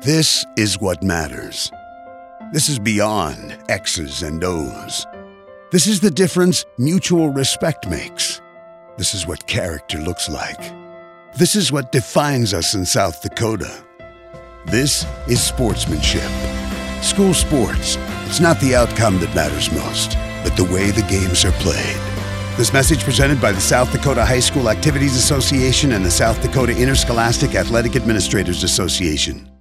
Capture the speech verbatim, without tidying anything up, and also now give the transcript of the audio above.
This is what matters. This is beyond X's and O's. This is the difference mutual respect makes. This is what character looks like. This is what defines us in South Dakota. This is sportsmanship. School sports, it's not the outcome that matters most, but the way the games are played. This message presented by the South Dakota High School Activities Association and the South Dakota Interscholastic Athletic Administrators Association.